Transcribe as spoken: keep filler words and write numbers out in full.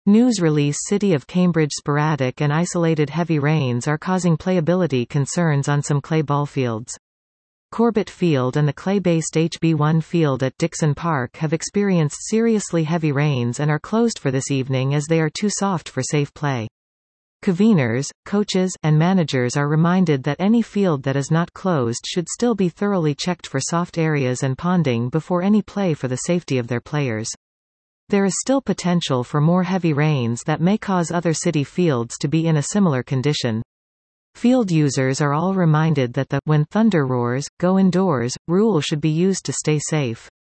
News release City of Cambridge Sporadic and isolated heavy rains are causing playability concerns on some clay ballfields. Corbett Field and the clay-based H B one field at Dixon Park have experienced seriously heavy rains and are closed for this evening as they are too soft for safe play. Conveners, coaches, and managers are reminded that any field that is not closed should still be thoroughly checked for soft areas and ponding before any play for the safety of their players. There is still potential for more heavy rains that may cause other city fields to be in a similar condition. Field users are all reminded that the "when thunder roars, go indoors" rule should be used to stay safe.